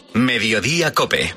Mediodía COPE.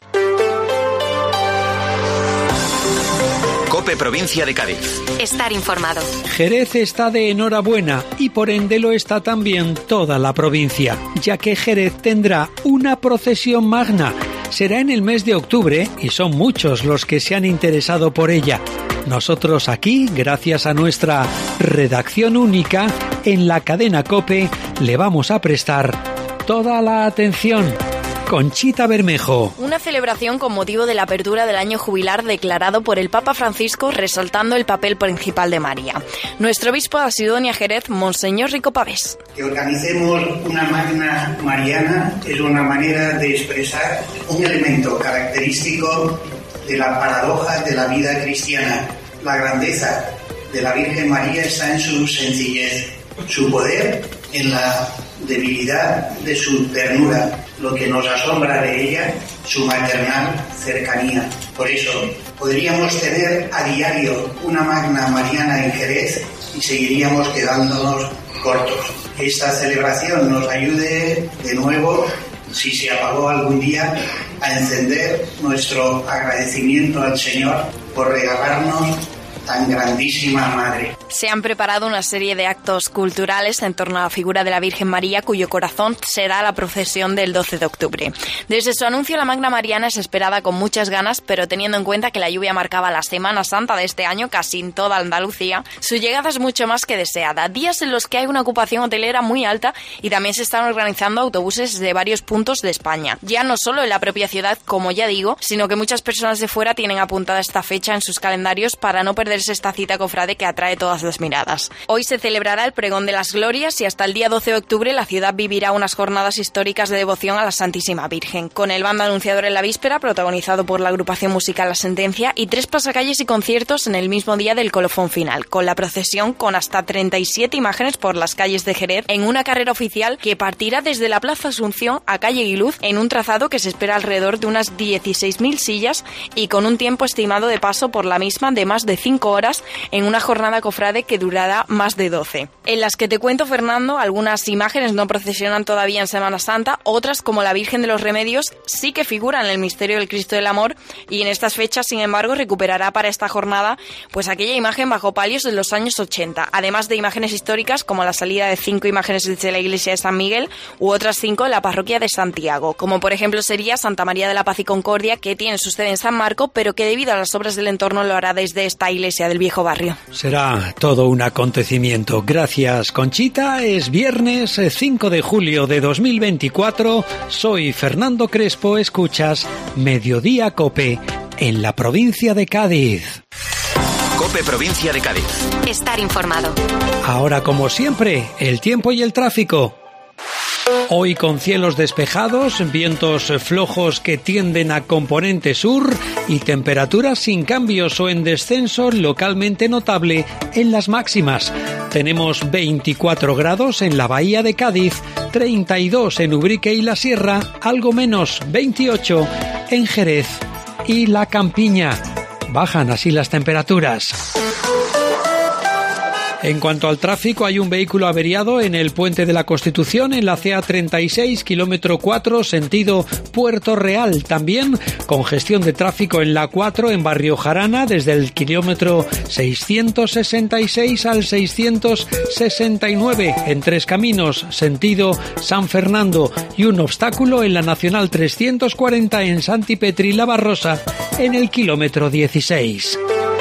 COPE Provincia de Cádiz. Estar informado. Jerez está de enhorabuena y por ende lo está también toda la provincia, ya que Jerez tendrá una procesión magna. Será en el mes de octubre y son muchos los que se han interesado por ella. Nosotros aquí, gracias a nuestra redacción única, en la cadena COPE, le vamos a prestar toda la atención. Conchita Bermejo. Una celebración con motivo de la apertura del año jubilar declarado por el Papa Francisco, resaltando el papel principal de María. Nuestro obispo de Sidonia Jerez, Monseñor Rico Pavés. Que organicemos una magna mariana es una manera de expresar un elemento característico de la paradoja de la vida cristiana. La grandeza de la Virgen María está en su sencillez, su poder en la debilidad de su ternura, lo que nos asombra de ella, su maternal cercanía. Por eso, podríamos tener a diario una magna mariana en Jerez y seguiríamos quedándonos cortos. Que esta celebración nos ayude de nuevo, si se apagó algún día, a encender nuestro agradecimiento al Señor por regalarnos tan grandísima madre. Se han preparado una serie de actos culturales en torno a la figura de la Virgen María, cuyo corazón será la procesión del 12 de octubre. Desde su anuncio, la Magna Mariana es esperada con muchas ganas, pero teniendo en cuenta que la lluvia marcaba la Semana Santa de este año casi en toda Andalucía, su llegada es mucho más que deseada. Días en los que hay una ocupación hotelera muy alta y también se están organizando autobuses de varios puntos de España. Ya no solo en la propia ciudad, como ya digo, sino que muchas personas de fuera tienen apuntada esta fecha en sus calendarios para no perderse esta cita cofrade que atrae todas las miradas. Hoy se celebrará el Pregón de las Glorias y hasta el día 12 de octubre la ciudad vivirá unas jornadas históricas de devoción a la Santísima Virgen, con el bando anunciador en la víspera, protagonizado por la agrupación musical La Sentencia, y 3 pasacalles y conciertos en el mismo día del colofón final, con la procesión con hasta 37 imágenes por las calles de Jerez, en una carrera oficial que partirá desde la Plaza Asunción a Calle Guiluz, en un trazado que se espera alrededor de unas 16.000 sillas y con un tiempo estimado de paso por la misma de más de 5 horas en una jornada cofrade que durará más de 12. En las que te cuento, Fernando, algunas imágenes no procesionan todavía en Semana Santa, otras, como la Virgen de los Remedios, sí que figuran en el misterio del Cristo del Amor, y en estas fechas, sin embargo, recuperará para esta jornada pues aquella imagen bajo palios de los años 80, además de imágenes históricas como la salida de 5 imágenes desde la iglesia de San Miguel u otras 5 en la parroquia de Santiago, como por ejemplo sería Santa María de la Paz y Concordia, que tiene su sede en San Marco, pero que debido a las obras del entorno lo hará desde esta iglesia del viejo barrio. Será todo un acontecimiento. Gracias, Conchita. Es viernes 5 de julio de 2024. Soy Fernando Crespo. Escuchas Mediodía COPE en la provincia de Cádiz. COPE Provincia de Cádiz. Estar informado. Ahora, como siempre, el tiempo y el tráfico. Hoy con cielos despejados, vientos flojos que tienden a componente sur y temperaturas sin cambios o en descenso localmente notable en las máximas. Tenemos 24 grados en la Bahía de Cádiz, 32 en Ubrique y la Sierra, algo menos 28 en Jerez y La Campiña. Bajan así las temperaturas. En cuanto al tráfico, hay un vehículo averiado en el Puente de la Constitución, en la CA36, kilómetro 4, sentido Puerto Real. También congestión de tráfico en la 4, en Barrio Jarana, desde el kilómetro 666 al 669, en Tres Caminos, sentido San Fernando. Y un obstáculo en la Nacional 340, en Santipetri La Barrosa, en el kilómetro 16.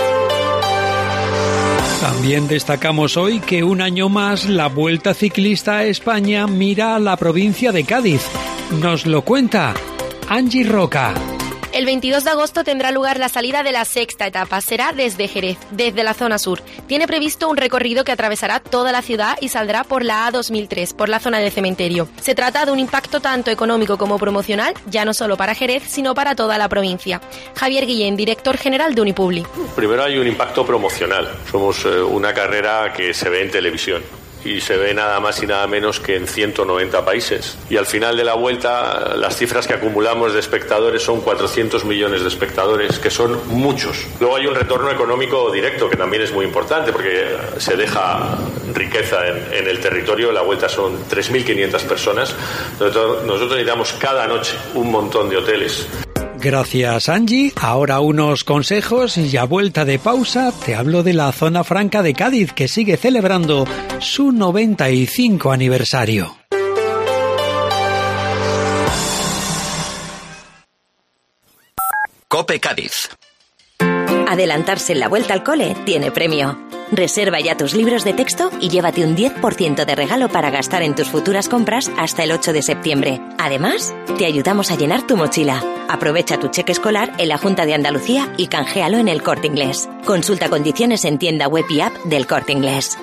También destacamos hoy que un año más la Vuelta Ciclista a España mira a la provincia de Cádiz. Nos lo cuenta Angie Roca. El 22 de agosto tendrá lugar la salida de la 6ª etapa. Será desde Jerez, desde la zona sur. Tiene previsto un recorrido que atravesará toda la ciudad y saldrá por la A2003, por la zona del cementerio. Se trata de un impacto tanto económico como promocional, ya no solo para Jerez, sino para toda la provincia. Javier Guillén, director general de Unipubli. Primero hay un impacto promocional. Somos una carrera que se ve en televisión. y se ve nada más y nada menos que en 190 países. Y al final de la vuelta, las cifras que acumulamos de espectadores son 400 millones de espectadores, que son muchos. Luego hay un retorno económico directo, que también es muy importante, porque se deja riqueza en el territorio. La vuelta son 3.500 personas. Nosotros necesitamos cada noche un montón de hoteles. Gracias, Angie. Ahora unos consejos y a vuelta de pausa te hablo de la Zona Franca de Cádiz, que sigue celebrando su 95 aniversario. COPE Cádiz. Adelantarse en la vuelta al cole tiene premio. Reserva ya tus libros de texto y llévate un 10% de regalo para gastar en tus futuras compras hasta el 8 de septiembre. Además, te ayudamos a llenar tu mochila. Aprovecha tu cheque escolar en la Junta de Andalucía y canjealo en El Corte Inglés. Consulta condiciones en tienda web y app del Corte Inglés.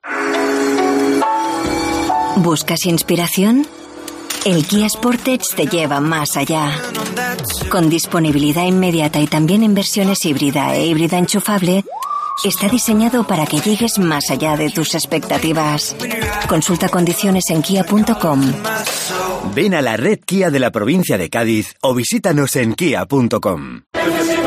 ¿Buscas inspiración? El Kia Sportage te lleva más allá. Con disponibilidad inmediata y también en versiones híbrida e híbrida enchufable, está diseñado para que llegues más allá de tus expectativas. Consulta condiciones en kia.com. Ven a la red Kia de la provincia de Cádiz o visítanos en kia.com. Hay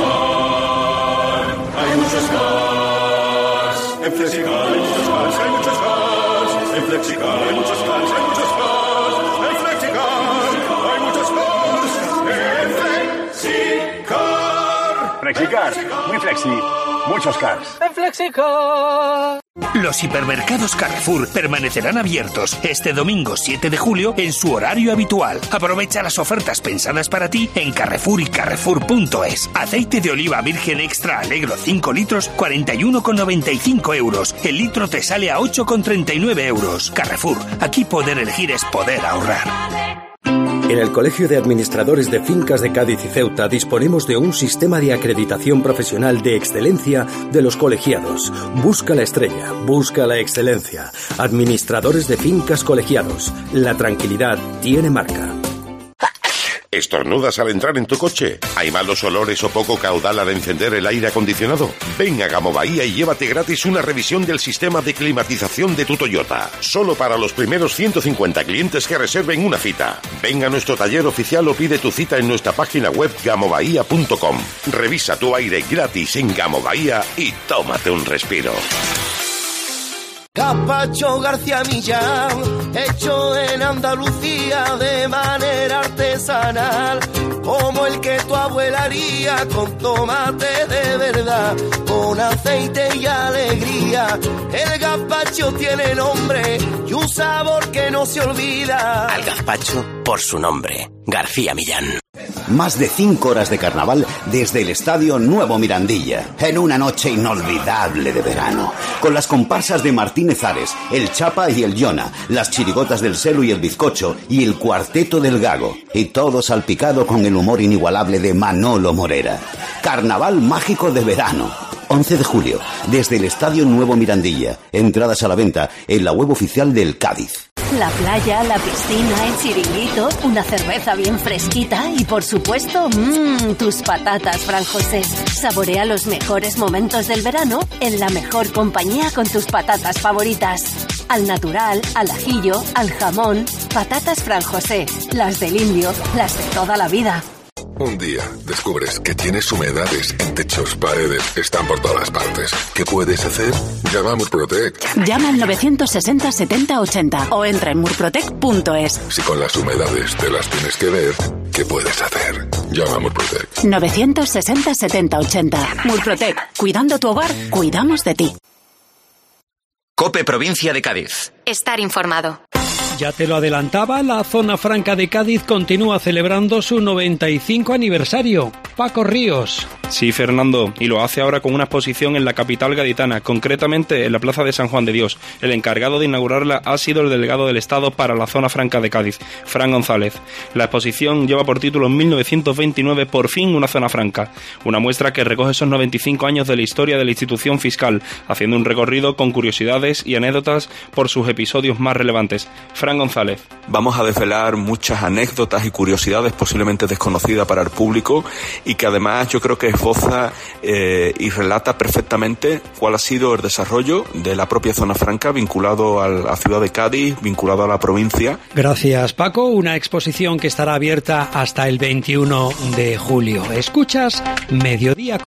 muchos cars. En Flexicar hay muchos cars, hay muchos cars. En Flexicar hay muchos cars, hay muchos cars. En Flexicar hay muchos cars. En Flexicar. Flexicar, muy flexi. Muchos cars. En Flexicar. Los hipermercados Carrefour permanecerán abiertos este domingo 7 de julio en su horario habitual. Aprovecha las ofertas pensadas para ti en Carrefour y Carrefour.es. Aceite de oliva virgen extra Alegro 5 litros, 41,95 euros. El litro te sale a 8,39 euros. Carrefour, aquí poder elegir es poder ahorrar. En el Colegio de Administradores de Fincas de Cádiz y Ceuta disponemos de un sistema de acreditación profesional de excelencia de los colegiados. Busca la estrella, busca la excelencia. Administradores de Fincas Colegiados. La tranquilidad tiene marca. ¿Estornudas al entrar en tu coche? ¿Hay malos olores o poco caudal al encender el aire acondicionado? Ven a Gamo Bahía y llévate gratis una revisión del sistema de climatización de tu Toyota. Solo para los primeros 150 clientes que reserven una cita. Ven a nuestro taller oficial o pide tu cita en nuestra página web gamobahía.com. Revisa tu aire gratis en Gamo Bahía y tómate un respiro. Gazpacho García Millán, hecho en Andalucía de manera artesanal, como el que tu abuela haría con tomate de verdad, con aceite y alegría. El gazpacho tiene nombre y un sabor que no se olvida. Al gazpacho por su nombre, García Millán. Más de 5 horas de carnaval desde el Estadio Nuevo Mirandilla, en una noche inolvidable de verano, con las comparsas de Martínez Ares, el Chapa y el Yona, las chirigotas del Celu y el Bizcocho y el Cuarteto del Gago, y todo salpicado con el humor inigualable de Manolo Morera. Carnaval mágico de verano. 11 de julio, desde el Estadio Nuevo Mirandilla. Entradas a la venta en la web oficial del Cádiz. La playa, la piscina, el chiringuito, una cerveza bien fresquita y, por supuesto, tus patatas Fran José. Saborea los mejores momentos del verano en la mejor compañía con tus patatas favoritas. Al natural, al ajillo, al jamón. Patatas Fran José, las del indio, las de toda la vida. Un día descubres que tienes humedades en techos, paredes, están por todas partes. ¿Qué puedes hacer? Llama a Murprotec. Llama al 960 70 80 o entra en murprotec.es. Si con las humedades te las tienes que ver, ¿qué puedes hacer? Llama a Murprotec. 960 70 80. Murprotec. Cuidando tu hogar, cuidamos de ti. COPE Provincia de Cádiz. Estar informado. Ya te lo adelantaba, la Zona Franca de Cádiz continúa celebrando su 95 aniversario. Paco Ríos. Sí, Fernando, y lo hace ahora con una exposición en la capital gaditana, concretamente en la Plaza de San Juan de Dios. El encargado de inaugurarla ha sido el delegado del Estado para la Zona Franca de Cádiz, Fran González. La exposición lleva por título en 1929 Por fin una zona franca, una muestra que recoge esos 95 años de la historia de la institución fiscal, haciendo un recorrido con curiosidades y anécdotas por sus episodios más relevantes. Fran González. Vamos a desvelar muchas anécdotas y curiosidades posiblemente desconocidas para el público y que además yo creo que esboza y relata perfectamente cuál ha sido el desarrollo de la propia zona franca vinculado a la ciudad de Cádiz, vinculado a la provincia. Gracias, Paco. Una exposición que estará abierta hasta el 21 de julio. Escuchas Mediodía.